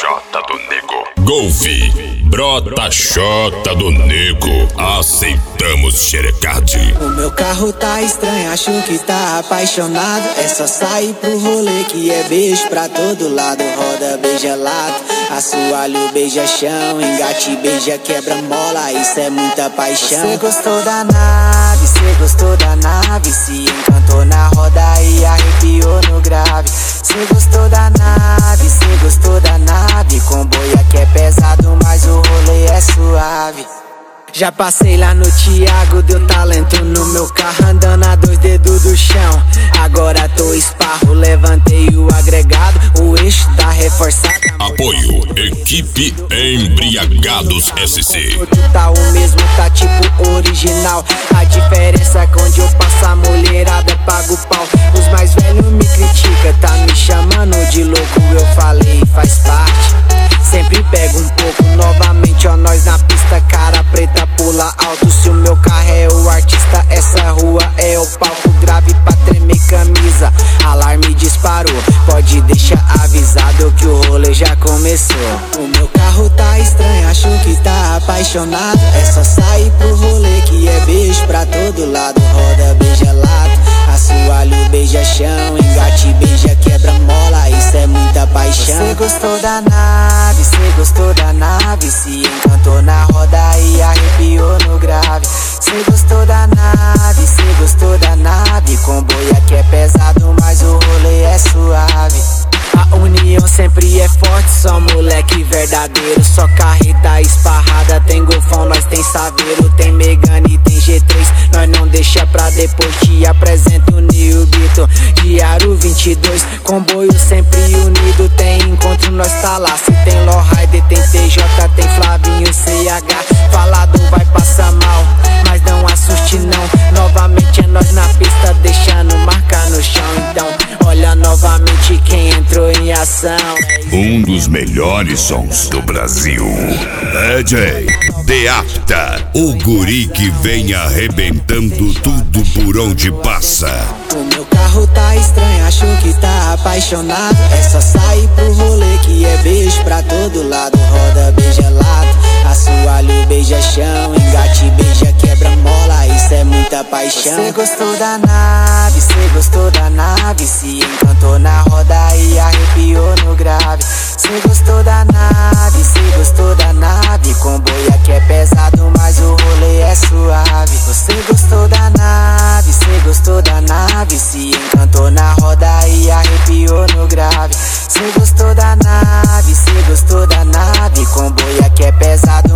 Xota do Nego. Golf, brota Xota do Nego. Aceitamos xerecade. O meu carro tá estranho, acho que tá apaixonado. É só sair pro rolê que é beijo pra todo lado. Roda, beija lado, assoalho, beija chão. Engate, beija, quebra mola, isso é muita paixão. Cê gostou da nave, cê gostou da nave. Se encantou na roda e arrepiou no grave. Cê gostou da nave, cê gostou da nave. Comboia que é pesado, mas o rolê é suave. Já passei lá no Thiago, deu talento no meu carro, andando a 2 dedos do chão. Agora tô esparro, levantei o agregado, o eixo tá reforçado. Apoio, equipe Embriagados SC. Tá o mesmo, tá tipo original. A diferença é que onde eu passo a mulherada paga o pau. Os mais velhos me criticam, tá me chamando de louco. Eu falei, faz parte, sempre pego um pouco. Novamente, ó, nós na pista, cara preta pula alto. Se o meu carro é o artista, essa rua é o palco. Grave pra tremer camisa, alarme disparou. Pode deixar avisado que o rolê já começou. O meu carro tá estranho, acho que tá apaixonado. É só sair pro rolê que é beijo pra todo lado. Roda, beija lado, assoalho, beija chão. Engate, beija, quebra mola, isso é muita paixão. Cê gostou da nave, cê gostou da nave. Se encantou na roda e arrepiou no grave. Cê gostou da nave, cê gostou da nave. Comboia que é pesado, mas o rolê é suave. A união sempre é forte, só moleque verdadeiro. Só carreta esparrada, tem golfão, nós tem saveiro. Tem Megane, tem G3, nós não deixa pra depois. Te apresento o New Beatle, Diário 22. Comboio sempre unido, tem encontro, nós tá lá. Se tem Lowrider, tem TJ, tem Flavinho, CH. Falado vai passar mal, mas não assuste não. Novamente é nós na pista, deixando marca no chão. Então olha novamente quem entrou em ação. Um dos melhores sons do Brasil. DJ Deapta, o guri que vem arrebentando tudo por onde passa. O meu carro tá estranho, acho que tá apaixonado. É só sair pro rolê que é beijo pra todo lado. Roda, beija lado, assoalho, beija chão. Engate, beija, quebra mola, isso é muita paixão. Cê gostou da nave, cê gostou da nave. Se encantou na roda e arrepiou no grave. Cê gostou da nave, cê gostou da nave. Comboia que é pesado, mas o rolê é suave. Você gostou da nave, cê gostou da nave. Se encantou na roda e arrepiou no grave. Cê gostou da nave, cê gostou da nave. Comboia que é pesado,